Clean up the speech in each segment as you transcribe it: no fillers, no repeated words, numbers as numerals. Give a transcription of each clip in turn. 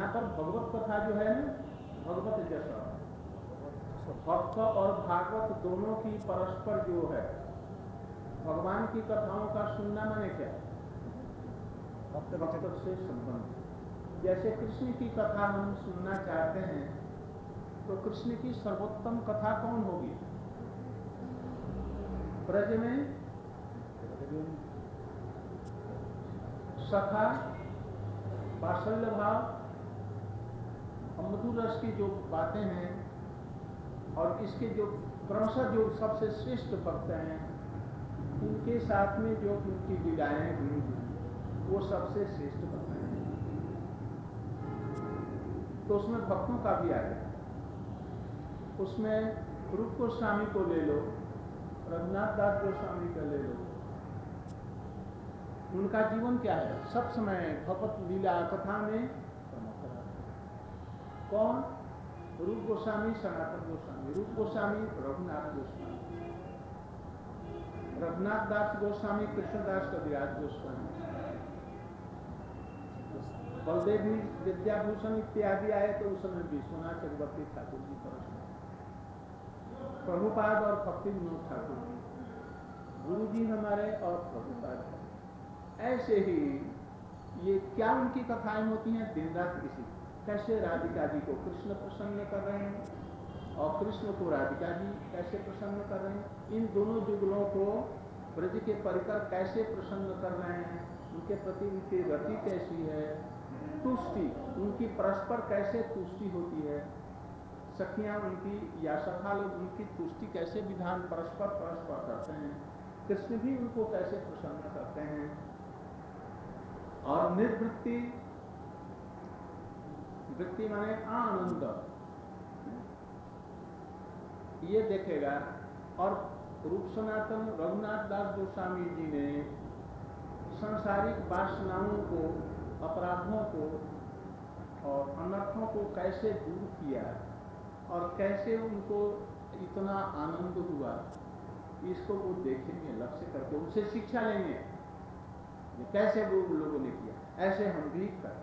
यहाँ पर भगवत कथा जो है ना, भगवत जैसा भक्त और भागवत दोनों की परस्पर जो है, भगवान की कथाओं का सुनना माने क्या? भक्त से संबंध। जैसे कृष्ण की कथा हम सुनना चाहते हैं तो कृष्ण की सर्वोत्तम कथा कौन होगी? ब्रज में सखा, वात्सल्य भाव और मधुर रस की जो बातें हैं और इसके जो क्रमशः जो सबसे श्रेष्ठ भक्त हैं उनके साथ में जो उनकी लीलाएं हुई वो सबसे श्रेष्ठ भक्त हैं। तो उसमें भक्तों का भी आ गया। उसमें रूप गोस्वामी को ले लो, रघुनाथ दास गोस्वामी का ले लो, उनका जीवन क्या है? सब समय भगवत लीला कथा में प्रमुख रहा। कौन? रूप गोस्वामी, सनातन गोस्वामी, रूप गोस्वामी, रघुनाथ गोस्वामी, रघुनाथ दास गोस्वामी, कृष्णदास कविराज गोस्वामी, बलदेव भी विद्याभूषण इत्यादि आए तो उस समय विश्वनाथ चक्रवर्ती ठाकुर जी परस्पर, प्रभुपाद और भक्ति विनोद ठाकुर जी, गुरु जी हमारे और प्रभुपाद। ऐसे ही ये क्या उनकी कथाएं होती हैं? दिन रात इसी कैसे राधिका जी को कृष्ण प्रसन्न कर रहे हैं और कृष्ण को राधिका जी कैसे प्रसन्न कर रहे हैं, इन दोनों जुगलों को ब्रज के परिकर कैसे प्रसन्न कर रहे हैं, उनके प्रति उनकी रति कैसी है, तुष्टि उनकी परस्पर कैसे तुष्टि होती है, सखियां उनकी या सखा लोग उनकी तुष्टि कैसे विधान परस्पर करते हैं, कृष्ण भी उनको कैसे प्रसन्न करते हैं। और निर्वृत्ति, वृत्ति माने आनंद, ये देखेगा। और रूप सनातन रघुनाथ दास गोस्वामी जी ने सांसारिक वासनाओं को, अपराधों को और अनर्थों को कैसे दूर किया और कैसे उनको इतना आनंद हुआ, इसको वो देखेंगे लक्ष्य करके, उनसे शिक्षा लेंगे कैसे वो लोगों ने किया, ऐसे हम भी करें।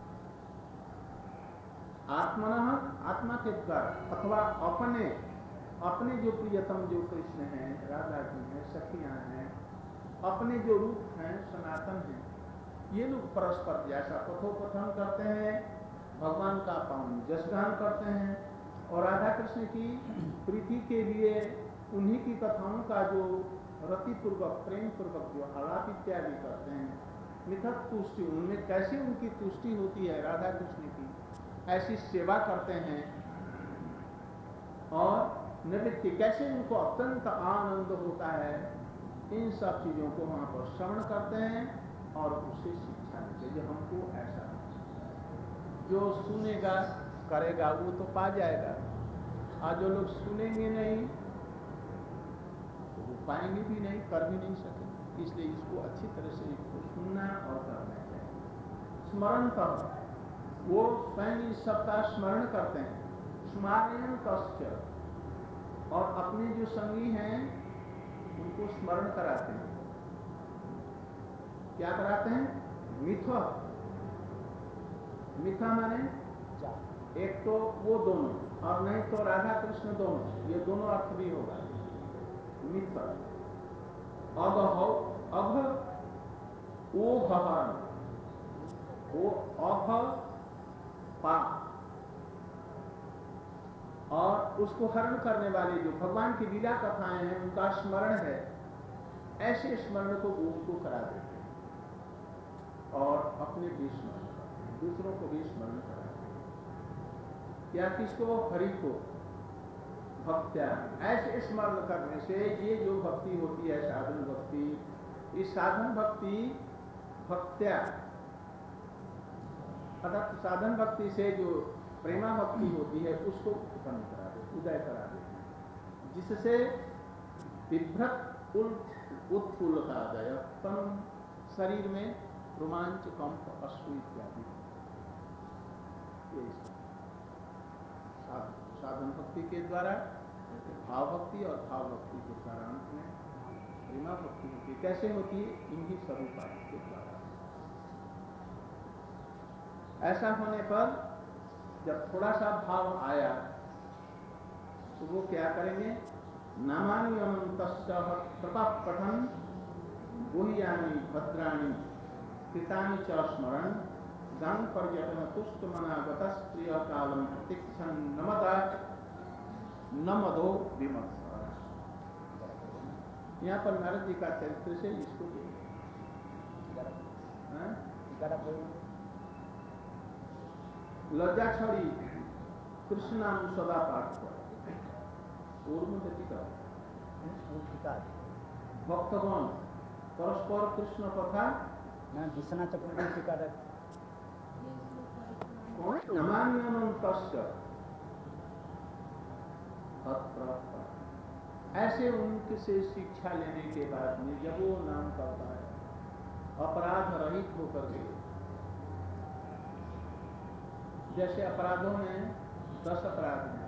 आत्मनः, आत्मा के द्वारा, अथवा अपने जो प्रियतम जो कृष्ण हैं, राधा जी हैं, सखियां हैं, अपने जो रूप हैं सनातन हैं, ये लोग परस्पर जैसा कथोपकथन करते हैं, भगवान का पावन जस गान करते हैं और राधा कृष्ण की प्रीति के लिए उन्हीं की कथाओं का जो रति पूर्वक, प्रेम पूर्वक जो आलाप इत्यादि करते हैं, मिथक तुष्टि, उनमें कैसे उनकी तुष्टि होती है राधा कृष्ण की, ऐसी सेवा करते हैं और निवृत्ति कैसे उनको अत्यंत आनंद होता है, इन सब चीजों को वहां पर श्रवण करते हैं और उससे शिक्षा लेते हैं। जो हमको ऐसा जो सुनेगा करेगा वो तो पा जाएगा, और जो लोग सुनेंगे नहीं तो वो पाएंगे भी नहीं, कर भी नहीं सकेंगे। इसलिए इसको अच्छी तरह से इसको सुनना और करना चाहिए। स्मरण कर, वो स्वयं इस सबका स्मरण करते हैं। स्मारयन् कस्य, और अपने जो संगी हैं उनको स्मरण कराते हैं। क्या कराते हैं? मिथ्या, मिथ्या माने एक तो वो दोनों और नहीं तो राधा कृष्ण दोनों, ये दोनों अर्थ भी होगा। मिथ्या अघ ओ हरण, वो अघ पा, और उसको हरण करने वाली जो भगवान की लीला कथाएं हैं उनका स्मरण है, ऐसे स्मरण को उनको करा देते हैं और अपने भी स्मरण करते हैं, दूसरों को भी स्मरण कराते हैं। या किसको? हरि को। भक्त्या, ऐसे स्मरण करने से ये जो भक्ति होती है साधन भक्ति, इस साधन भक्ति भक्त्या अर्थात साधन भक्ति से जो प्रेमा भक्ति होती है उसको उत्पन्न करा देते, उदय करा देते हैं, जिससे विभ्रत उत्फुल्लतादय, तन शरीर में रोमांच, कंप, अश्रु इत्यादि। साधन भक्ति के द्वारा भाव भक्ति और भाव भक्ति के द्वारा अंत में प्रेमा भक्ति होती है। कैसे होती है? इन्हीं स्वरूप के द्वारा। ऐसा होने पर जब थोड़ा सा भाव आया तो वो क्या करेंगे, नामानि अनन्तस्य कृपा पठन गुह्यानि भद्राणि कृतानि च स्मरण गं पर्यटन तुष्ट मनागतः प्रिय कालम प्रतीक्षण नमदो विमर्श। यहाँ पर नारद जी का चरित्र से इसको लज्जा छड़ी कृष्ण नाम सदा पाठ कर भक्तगण परस्पर कृष्ण कथा ऐसे उनके से शिक्षा लेने के बाद में जब वो नाम करता है अपराध रहित होकर के, जैसे अपराधों में 10 अपराध हैं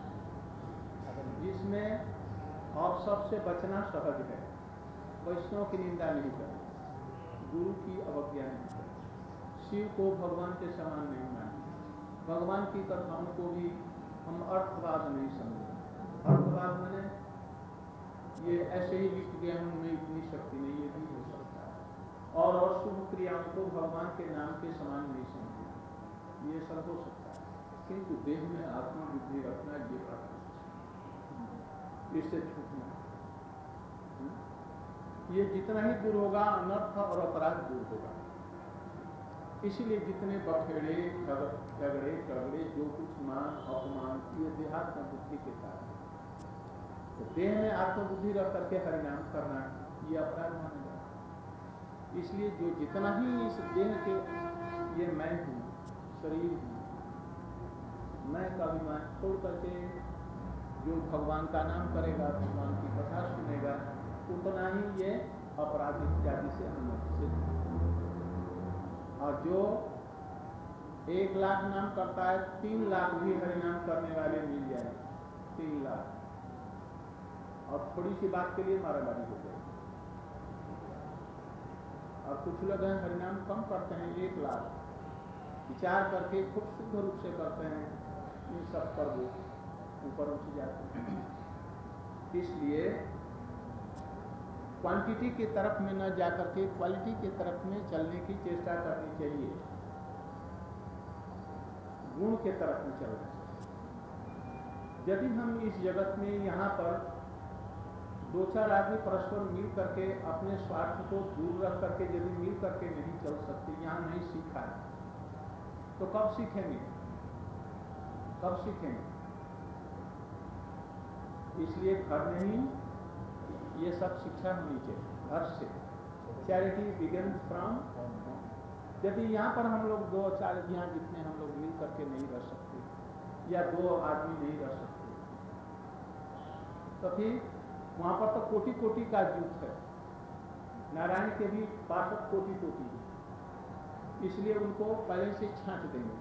जिसमें और सबसे बचना सहज है। वैष्णव की निंदा नहीं करनी, गुरु की अवज्ञा नहीं करनी, शिव को भगवान के समान नहीं मानना, भगवान की कथाओं को भी हम अर्थवाद नहीं समझे। अर्थवाद मैंने ये ऐसे ही लिख दिया, हमें इतनी शक्ति नहीं, ये भी हो सकता है। और शुभ क्रियाओं को भगवान के नाम के समान नहीं समझना, ये सब हो सकता है, किंतु देह में आत्मा बुद्धि रखना ये बात इससे छूटना। ये जितना ही दूर होगा अनर्थ और अपराध दूर होगा। इसलिए जितने बखेड़े झगड़े जो कुछ मान अपमान ये देहात्म बुद्धि के कारण, तो देह में आत्मबुद्धि रख करके हरिनाम करना ये अपराध माना जाता। इसलिए जो जितना ही इस देह के ये मैं हूँ, शरीर हूँ, मैं का अभिमान छोड़ करके जो भगवान का नाम करेगा, भगवान की कथा सुनेगा, उतना ही ये अपराध इत्यादि से अनुमति से। और जो 1 लाख नाम करता है, 3 लाख भी हरिनाम करने वाले मिल जाए, 3 लाख, और थोड़ी सी बात के लिए मारामारी हो जाए। और कुछ लोग हैं हरिनाम कम करते हैं, 1 लाख विचार करके खूब शुद्ध रूप से करते हैं, इन सब पर वो ऊपर उठ जाते हैं। इसलिए क्वांटिटी की तरफ में न जाकर के क्वालिटी की तरफ में चलने की चेष्टा करनी चाहिए, गुण के तरफ में चलना चाहिए। यदि हम इस जगत में यहाँ पर 2-4 आदमी परस्पर मिल करके अपने स्वार्थ को दूर रख करके यदि मिल करके नहीं चल सकते, यहाँ नहीं सीखा है, तो कब सीखेंगे, कब सीखेंगे? इसलिए घर में ही ये सब शिक्षा होनी चाहिए, घर से। Charity begins from home. यदि यहाँ पर हम लोग 2-4 यहाँ जितने हम लोग मिल करके नहीं रह सकते, या 2 आदमी नहीं रह सकते, तो फिर वहाँ पर तो कोटि-कोटि का युद्ध है। नारायण के भी 65 कोटि है, इसलिए उनको पहले से छांट देंगे।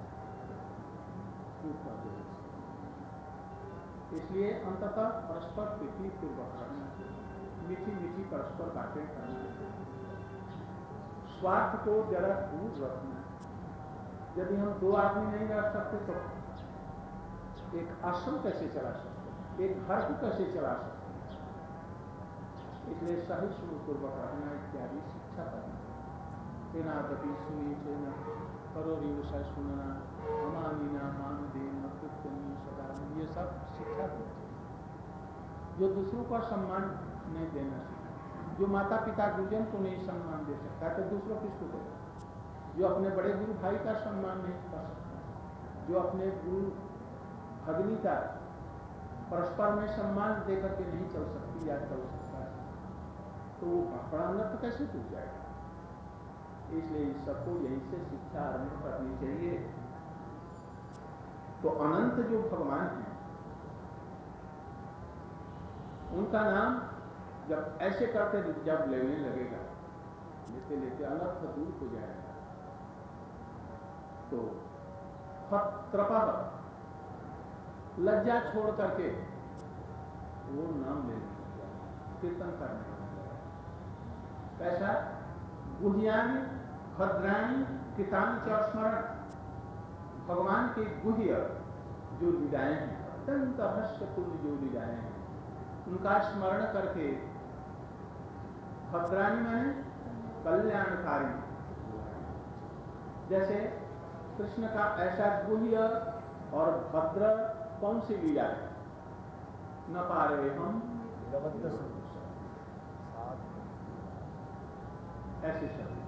इसलिए अंततः परस्पर प्रीति पूर्वक रहना, मीठी मीठी परस्पर बातें करना, स्वार्थ को जरा दूर रखना। यदि हम 2 आदमी नहीं रह सकते तो एक आश्रम कैसे चला सकते, एक घर को कैसे चला सकते? इसलिए सहिष्णु पूर्वक रहना इत्यादि शिक्षा करना। तेना दपि सुनी चेना करो रिवसा सुनना अमानीना मान देना कृत्यनी सदा, ये सब शिक्षा देना चाहिए। जो दूसरों का सम्मान नहीं देना सीखा, जो माता पिता गुरुजन को नहीं सम्मान दे सकता तो दूसरों किसको देगा? जो अपने बड़े गुरु भाई का सम्मान नहीं कर सकता, जो अपने गुरु भगनी का परस्पर में सम्मान देकर के नहीं चल सकती या चल सकता है, तो वो बड़ा अनर्थ कैसे टूट जाएगा? इसलिए सबको यहीं से शिक्षा आरंभ करनी चाहिए। तो अनंत जो भगवान हैं, उनका नाम जब ऐसे करके जब लेने लगेगा, लेते लेते अनर्थ दूर हो जाएगा, तो कृपा लज्जा छोड़ करके वो नाम लेने लग जाएगा, कीर्तन करने लग जाएगा। कैसा? गुह्यानि भद्राणि कृतानि च स्मरण, भगवान के गुह्य जो लीलाएं हैं, अत्यंत रहस्यपूर्ण जो लीलाएं हैं, उनका स्मरण करके भद्राणी माने कल्याणकारी। जैसे कृष्ण का ऐसा गुह्य और भद्र कौन सी लीला है? न पा रहे हम ऐसे शब्द।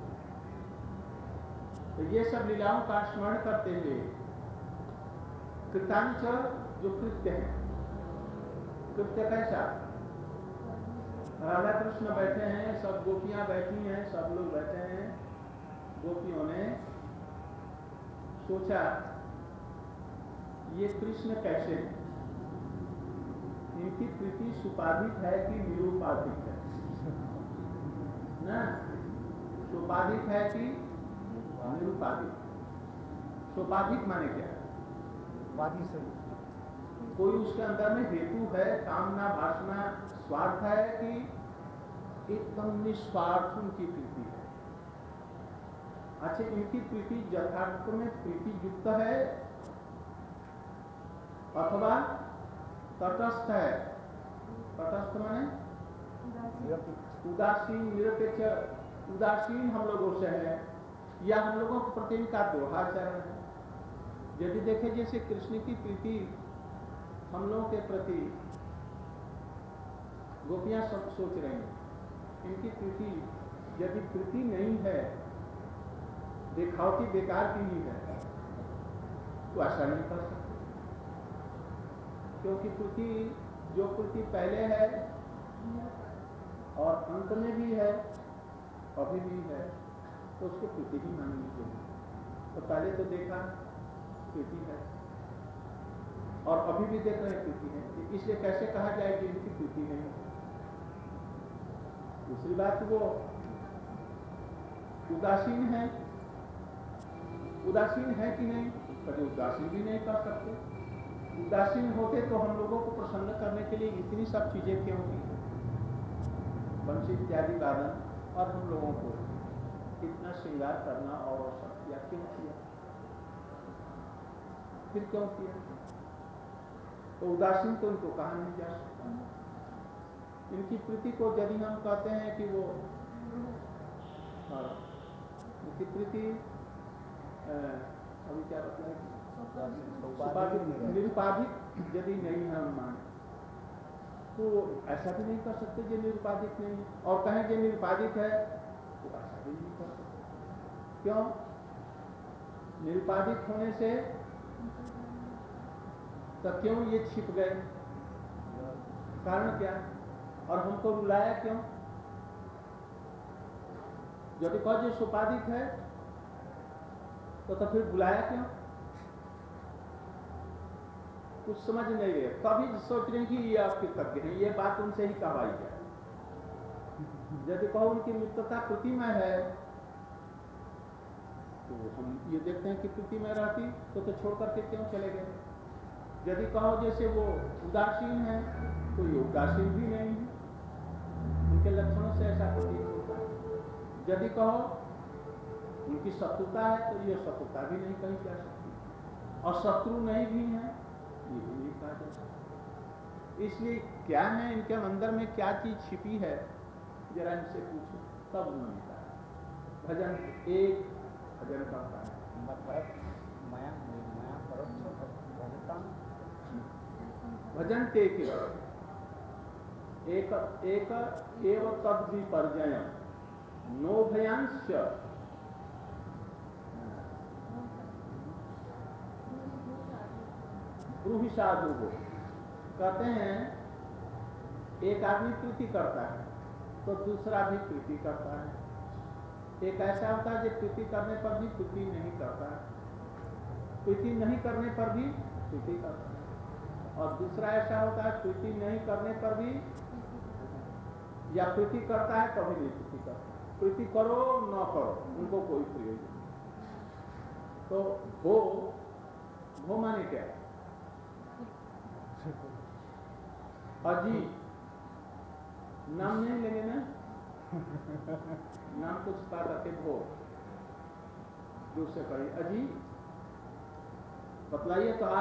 तो ये सब लीलाओं का स्मरण करते हुए कृतांच जो कृत्य है, कृत्य कैसा? राधा कृष्ण बैठे हैं, सब गोपियां बैठी हैं, सब लोग बैठे हैं। गोपियों ने सोचा ये कृष्ण कैसे हैं? इनकी प्रीति सुपाधिक है कि निरुपाधिक है? ना, सुपाधिक है कि निरुपाधिक? सुपाधिक माने क्या है? वादी से कोई उसके अंदर में हेतु है, कामना वासना स्वार्थ है कि एकदम निस्वार्थ उनकी प्रीति है? अच्छा, इनकी प्रीति यथार्थ में प्रीति युक्त है अथवा तटस्थ है? तटस्थ माने उदासीन, निरपेक्ष। उदासीन हम लोगों से है या हम लोगों के प्रति इनका दोहाचरण है? यदि देखें जैसे कृष्ण की प्रीति हम लोगों के प्रति गोपियां सब सोच रही हैं, इनकी प्रीति यदि प्रीति नहीं है, दिखावटी बेकार की ही है, तो ऐसा नहीं कर सकते। क्योंकि प्रीति जो प्रीति पहले है और अंत में भी है, अभी भी है, तो उसको प्रीति ही माननी चाहिए। तो पहले तो देखा प्रीति है और अभी भी देख रहे हैं प्रीति है, इसलिए कैसे कहा जाए कि इनकी प्रीति नहीं है? दूसरी बात, वो उदासीन है। उदासीन है कि नहीं? कभी उदासीन भी नहीं कर सकते। उदासीन होते तो हम लोगों को प्रसन्न करने के लिए इतनी सब चीजें क्यों की? बंसी इत्यादि वादन और हम लोगों को इतना श्रृंगार करना और सब किया, क्यों किया? फिर क्यों किया? तो उदासीन तो उनको कहा नहीं जा सकता। इनकी प्रीति को यदि हम कहते हैं कि वो इनकी प्रीति अभी क्या बताया, निरुपाधिक यदि नहीं है हम माने, तो ऐसा भी नहीं कर सकते जो निरुपाधिक नहीं है। और कहें कि निरुपाधिक है तो ऐसा भी नहीं कर सकते। क्यों? निरुपाधिक होने से तो क्यों ये छिप गए? कारण क्या? और हमको रुलाया क्यों? यदि कहो जो सुपाधिक है तो फिर बुलाया क्यों? कुछ समझ नहीं रहे। कभी सोच रहे कि ये आपके तज्ञ हैं, ये बात उनसे ही कहवाई जाए। यदि कहो उनकी मित्रता कृतिमय है तो हम ये देखते हैं कि कृतिमय रहती तो छोड़ करके क्यों चले गए? यदि कहो जैसे वो उदासीन है तो ये उदासीन भी नहीं है, उनके लक्षणों से ऐसा प्रतीत होता है। यदि कहो उनकी शत्रुता है तो ये शत्रुता भी नहीं कही जा सकती, और शत्रु नहीं भी है ये भी नहीं कहा जा सकता। इसलिए क्या है इनके अंदर में क्या चीज छिपी है, जरा इनसे पूछो, तब उन्होंने कहा भजन एक भजन करता है। भजन टेक एक एक एव तद विपर्जय नो भयांश ब्रूहि साधु को कहते हैं। एक आदमी प्रीति करता है तो दूसरा भी प्रीति करता है। एक ऐसा होता है जो प्रीति करने पर भी प्रीति नहीं करता है, प्रीति नहीं करने पर भी प्रीति करता है, और दूसरा ऐसा होता है प्रीति नहीं करने पर भी, या प्रीति करता है कभी नहीं प्रीति करता। प्रीति करो न करो उनको कोई प्रयोजन नहीं। तो भो माने क्या? अजी नाम नहीं लेंगे ना, नाम कुछ बात आते भो दूसरे कही अजी बतलाइए तो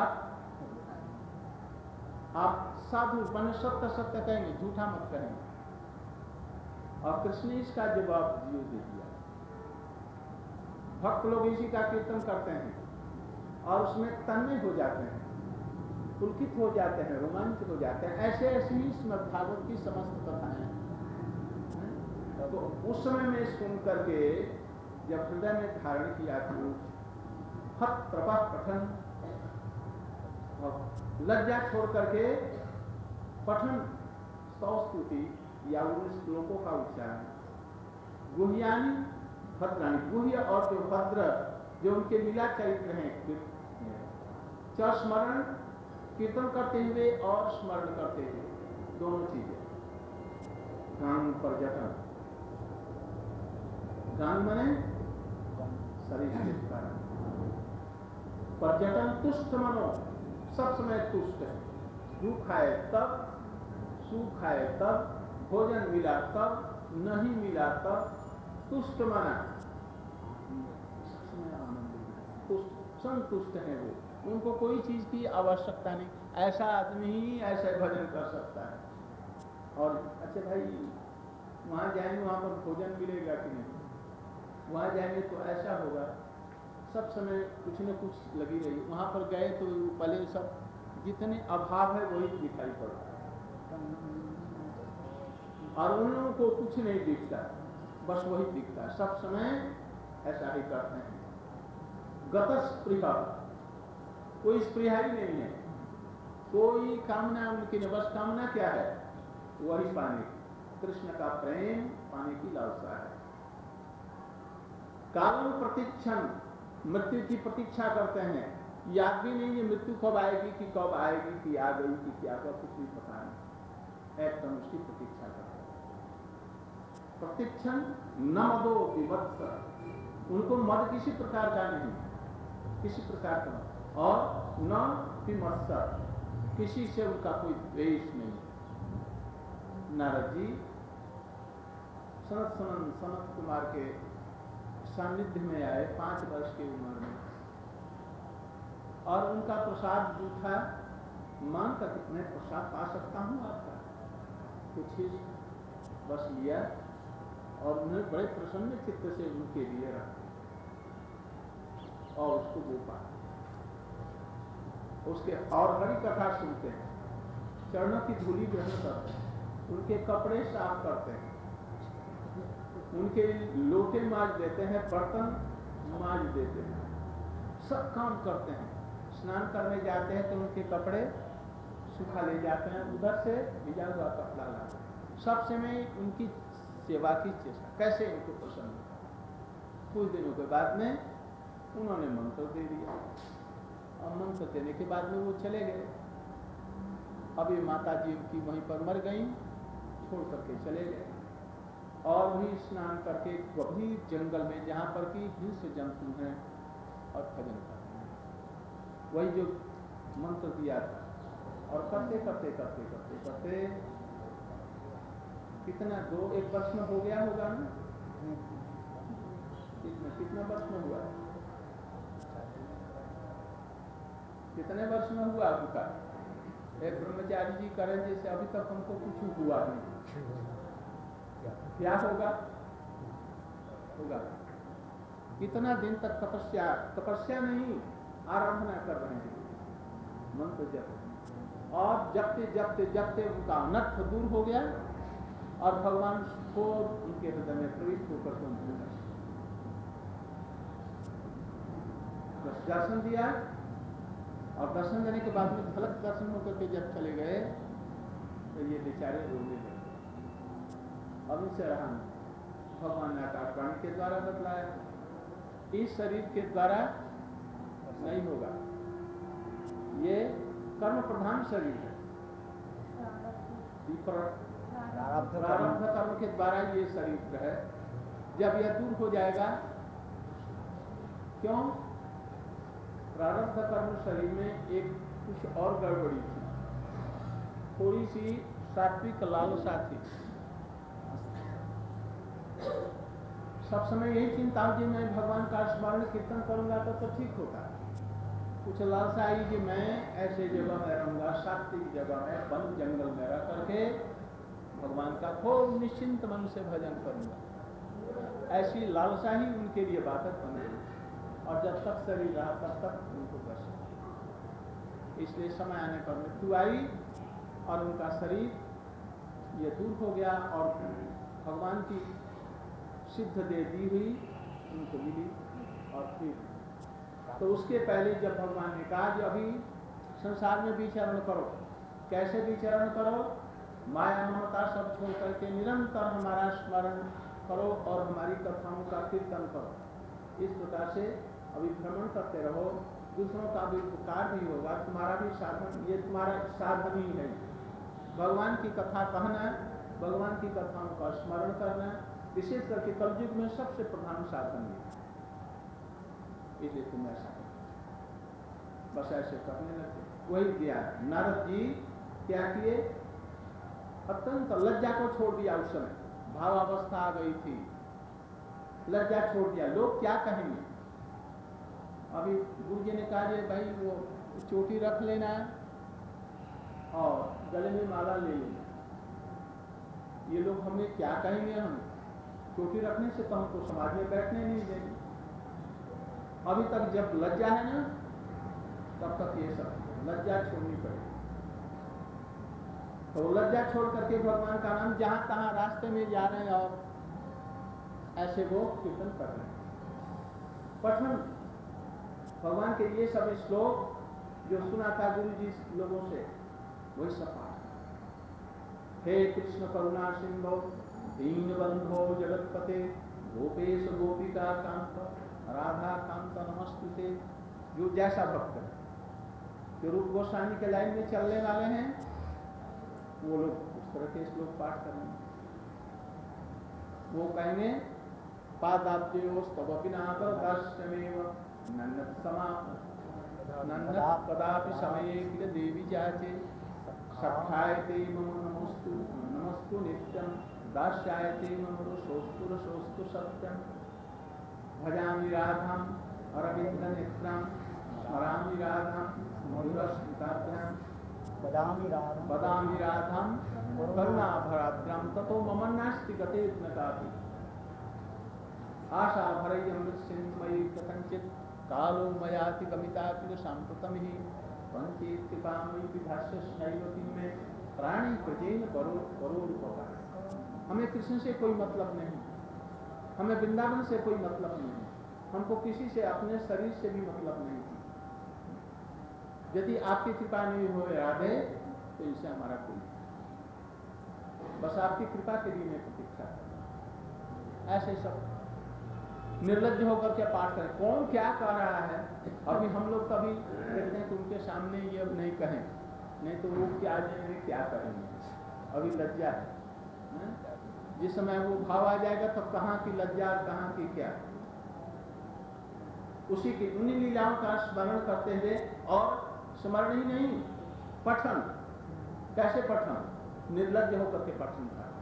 आप साधु बने, सत्य सत्य कहेंगे, झूठा मत कहेंगे। और कृष्ण ने इसका जवाब जियो दे दिया। भक्त लोग इसी का कीर्तन करते हैं और उसमें तन्मय हो जाते हैं, पुलकित हो जाते हैं, रोमांचित हो जाते हैं। ऐसे ऐसे ही श्रीमद् भागवत की समस्त कथाएं। तो उस समय में सुन करके जब हृदय में धारण किया कि फट प्रभा पठन, लज्जा छोड़ करके पठन स्तुति या उन श्लोकों का उच्चारण, गुह्यानि भद्राणि, गुह्य और जो भद्र जो उनके लीला चरित्र हैं, स्मरण कीर्तन करते हुए और स्मरण करते हुए, दोनों चीजें। गान पर्यटन, गान माने शरीर के कारण, पर्यटन तुष्ट मनो, सब समय तुष्ट है। दुख आए तब, सुख आए तब, भोजन मिला तब, नहीं मिला तब, तुष्ट माना तुष्ट, संतुष्ट है वो, उनको कोई चीज की आवश्यकता नहीं। ऐसा आदमी ही ऐसा भजन कर सकता है। और अच्छा भाई वहां जाएंगे, वहां पर भोजन मिलेगा कि नहीं, वहां जाएंगे तो ऐसा होगा, सब समय कुछ न कुछ लगी रही। वहां पर गए तो पहले सब जितने अभाव है वही दिखाई पड़ता है और उन लोगों को कुछ नहीं दिखता, बस वही दिखता है। सब समय ऐसा ही करते हैं। गतस्पृहा, कोई स्पृहा ही नहीं है, कोई कामना उनकी नहीं। बस कामना क्या है, वही पाने की, कृष्ण का प्रेम पाने की लालसा है। कालम प्रतीक्षण, मृत्यु की प्रतीक्षा करते हैं। याद भी नहीं है मृत्यु कब आएगी कि कब आएगी, कि आ गई कि क्या, कुछ भी पता नहीं, एकदम उसकी प्रतीक्षा करते हैं। प्रतीक्षण न मदो विवत्स, उनको मद किसी प्रकार का नहीं, किसी प्रकार का, और न विमत्सर, किसी से उनका कोई द्वेष नहीं। नारद जी सनत कुमार के सानिध्य में आए 5 वर्ष की उम्र में, और उनका प्रसाद जो था, मान का कितने प्रसाद पा सकता हूं आपका, कुछ ही बस लिया और उन्हें बड़े प्रसन्न चित्त से उनके लिए रखा और उसको वो पा उसके और हरि कथा सुनते हैं, चरणों की धूलि ग्रहण करते हैं, उनके कपड़े साफ करते हैं, उनके लोटे माज देते हैं, बर्तन माज देते हैं, सब काम करते हैं। स्नान करने जाते हैं तो उनके कपड़े सूखा ले जाते हैं, उधर से भिजा हुआ कपड़ा लाते हैं। सब समय उनकी सेवा की चेष्टा, कैसे उनको प्रसन्न होता। कुछ दिनों के बाद में उन्होंने मंत्र दे दिया और मंत्र देने के बाद में वो चले गए। अभी माता जी उनकी वहीं पर मर गई, छोड़ करके चले गए और भी स्नान करके गंभीर जंगल में, जहां पर कि हिंस जंतु हैं, और भजन करते हैं वही जो मंत्र दिया था। और करते करते करते करते करते कितना 1 वर्ष में हो गया होगा ना, कितना वर्ष में हुआ, कितने वर्ष में हुआ उनका। एक ब्रह्मचारी जी करें जैसे अभी तक हमको कुछ हुआ नहीं, क्या होगा, होगा। कितना दिन तक तपस्या नहीं, आराधना कर रहे हैं, मंत्र जप, और जपते जपते जपते उनका अनर्थ दूर हो गया और भगवान को उनके हृदय में प्रविष्ट होकर उनको दर्शन दिया। और दर्शन देने के बाद में झलक दर्शन होकर के जब चले गए तो ये बेचारे रोने लगे। अब इनसे रहा भगवान ने आकाशवाणी के द्वारा बतलाया, इस शरीर के द्वारा नहीं होगा, ये कर्म प्रधान शरीर है, प्रारब्ध कर्म के द्वारा ये शरीर है। जब यह दूर हो जाएगा, क्यों, प्रारब्ध कर्म शरीर में एक कुछ और गड़बड़ी थी, थोड़ी सी सात्विक लालसा थी। सब समय यही चिंता जी मैं भगवान का स्मरण कीर्तन करूंगा तो ठीक होगा, कुछ लालसा आई कि मैं ऐसे जगह में रहूंगा, सात्विक जगह में, वन जंगल में रह करके भगवान का खूब निश्चिंत मन से भजन करूंगा। ऐसी लालसा ही उनके लिए बाधक बन गई, और जब तक शरीर रहा तब तक उनको कष्ट। इसलिए समय आने पर मृत्यु आई और उनका शरीर ये दूर हो गया, और भगवान की सिद्ध देह दी हुई उनको मिली। और फिर तो उसके पहले जब भगवान ने कहा कि अभी संसार में विचरण करो, कैसे विचरण करो, माया ममता सब छोड़ करके निरंतर हमारा स्मरण करो और हमारी कथाओं का कीर्तन करो। इस प्रकार से अभी भ्रमण करते रहो, दूसरों का भी उपकार भी होगा, तुम्हारा भी साधन, ये तुम्हारा साधन ही है। भगवान की कथा कहना, भगवान की कथाओं का स्मरण करना, विशेष करके कलयुग में सबसे प्रधान साधन है। इसलिए तुम ऐसा करो। बस ऐसे करने लगे। वही दिया नारद जी क्या किए, अत्यंत लज्जा को छोड़ दिया। उस समय भावावस्था आ गई थी, लज्जा छोड़ दिया। लोग क्या कहेंगे। अभी गुरु जी ने कहा भाई वो चोटी रख लेना और गले में माला ले लेना, ये लोग हमें क्या कहेंगे। हम चोटी रखने से तो हमको समाज में बैठने नहीं देंगे। अभी तक जब लज्जा है ना, तब तक ये सब लज्जा छोड़नी पड़ेगी। तो लज्जा छोड़ करके भगवान का नाम जहां तहां रास्ते में जा रहे हैं और ऐसे वो कीर्तन कर रहे हैं। पठन भगवान के ये सब श्लोक जो सुना था गुरु जी लोगों से, वही सब पाठ। हे कृष्ण करुणा सिंधो दीन बंधो जगतपते गोपेश गोपिका कांत राधा कांत नमस्तुते। जो जैसा भक्त है, जो रूप गोस्वामी के लाइन में चलने वाले हैं, वो लोग उस तरह के श्लोक पाठ करेंगे। वो कहेंगे पादाब्जयोस्तव विनापर दर्शमेव नन्नत समाप नन्नत कदापि समये किल देवी जाचे सखायते मम नमस्तु नमस्तु नित्यं दास्यायते मम रसोस्तु सत्यं भजामि राधां अरविंद नेत्रां स्मरामि राधां मधुरस्मिताभ्यां वदामि राधां करुणाभराद्रां ततो मम नास्ति गते न कापि आशा भरयमृत्सिन्मयि कथंचित् कालो मयाति गमिताकिल साम्प्रतं हि पंचेत् कृपामयि विधास्य स्नैवती में प्राणी प्रजेन करोरूपकार। हमें कृष्ण से कोई मतलब नहीं, हमें वृंदावन से कोई मतलब नहीं, हमको किसी से अपने शरीर से भी मतलब नहीं। यदि आपकी कृपा नहीं हो राधे तो इनसे हमारा कोई, बस आपकी कृपा के लिए मैं प्रतीक्षा करता। ऐसे सब निर्लज्ज होकर के पाठ करें। कौन क्या कह रहा है, अभी हम लोग कभी कहते हैं कि उनके सामने ये नहीं कहें, नहीं तो वो क्या जाएंगे, क्या करेंगे। अभी लज्जा है। जिस समय वो भाव आ जाएगा तो कहाँ की लज्जा और कहाँ की क्या। उसी की उन्हीं लीलाओं का स्मरण करते हुए, और स्मरण ही नहीं, पठन। कैसे पठन, निर्लज्ज होकर के पठन करना।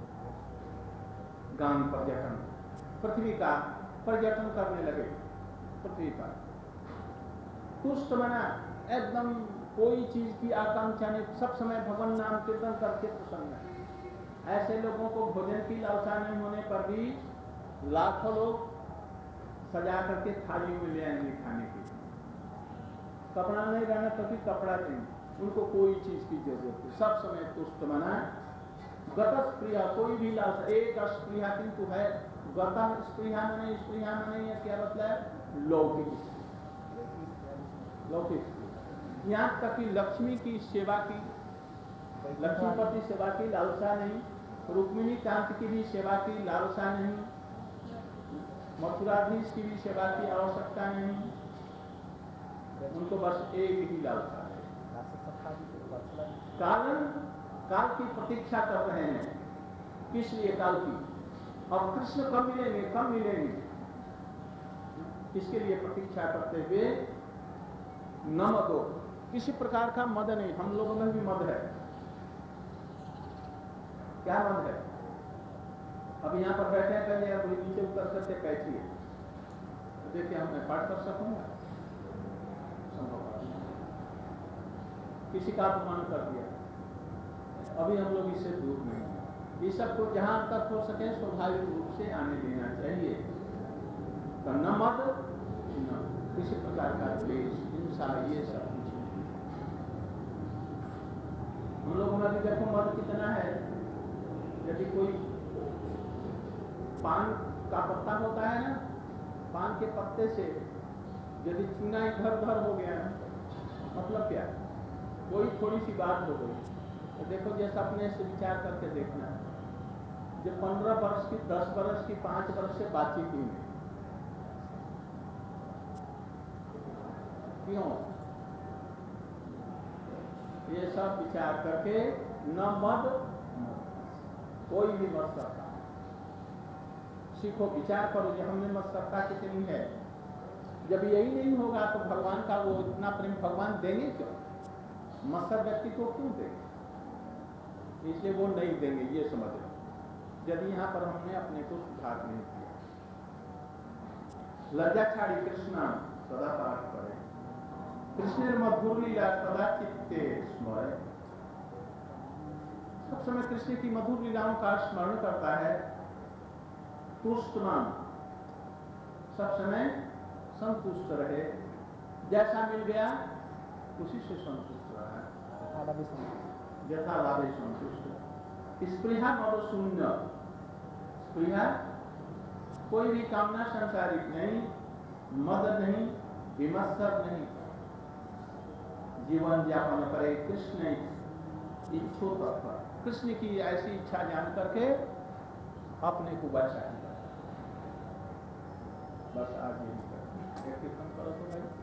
गान पर्यटन, पृथ्वी का पर्यटन करने लगे। पृथ्वी पर तुष्ट बना, एकदम कोई चीज की आकांक्षा नहीं, सब समय भगवान नाम कीर्तन करके प्रसन्न है। ऐसे लोगों को भोजन की लालसा नहीं होने पर भी लाखों लोग सजा करके थाली में ले आएंगे खाने के। कपड़ा नहीं रहना तो भी कपड़ा देंगे, उनको कोई चीज की जरूरत नहीं। सब समय तुष्ट बना, गत स्प्रिया, कोई भी लालसा, एक अस्प्रिया किंतु है। गत स्प्रिया मने, स्प्रिया मने ये क्या मतलब, लौकिक लौकिक। यहाँ तक कि लक्ष्मी की सेवा की, लक्ष्मीपति सेवा की लालसा नहीं, रुक्मिणी कांत की भी सेवा की लालसा नहीं, मथुराधीश की भी सेवा की आवश्यकता नहीं, उनको बस एक ही लालसा है। कारण काल की प्रतीक्षा कर रहे हैं। किस लिए काल की, अब कृष्ण कब मिलेंगे, कब मिलेंगे, इसके लिए प्रतीक्षा करते हुए न मदो। किसी प्रकार का मद नहीं, हम लोगों में भी मद है। क्या मद है, अब यहाँ पर बैठे हैं, पहले आप नीचे उतर सकते बैठिए, देखिए हम मैं पाठ कर सकूंगा, संभव किसी का अपमान कर दिया, अभी हम लोग इससे दूर नहीं हैं। ये सबको जहां तक हो सके स्वाभाविक रूप से आने देना चाहिए। तो न मद न किसी प्रकार का द्वेष, हिंसा, ये सब कुछ नहीं। हम लोगों में भी देखो मद कितना है। यदि कोई पान का पत्ता होता है ना, पान के पत्ते से यदि चूना इधर उधर हो गया ना, मतलब क्या, कोई थोड़ी सी बात हो गई तो देखो जैसा अपने से विचार करके देखना है। जो 15 वर्ष की, 10 वर्ष की, 5 वर्ष से बातचीत ही नहीं, क्यों? ये सब विचार करके न मद, कोई भी मत सकता, सीखो, विचार करो कि हमने मत सकता कितनी है। जब यही नहीं होगा तो भगवान का वो इतना प्रेम भगवान देंगे क्यों? मत्सर व्यक्ति को क्यों देंगे? इसलिए वो नहीं देंगे, ये समझ लो, यदि यहाँ पर हमने अपने को सुधार नहीं किया। लज्जा छाड़ी कृष्णा सदा पाठ करे, कृष्ण मधुर लीला सदा चित्ते स्मरे। सब समय कृष्ण की मधुर लीलाओं का स्मरण करता है। तुष्टमान, सब समय संतुष्ट रहे, जैसा मिल गया उसी से संतुष्ट रहा है, यथा लाभे संतुष्ट। स्पृहा मद शून्य, स्पृहा कोई भी कामना संसारिक नहीं, मद नहीं, विमत्सर नहीं, जीवन यापन करे कृष्ण इच्छो तत्पर। कृष्ण की ऐसी इच्छा जान करके अपने को वैसा ही, बस आज ये कीर्तन करो तो भाई।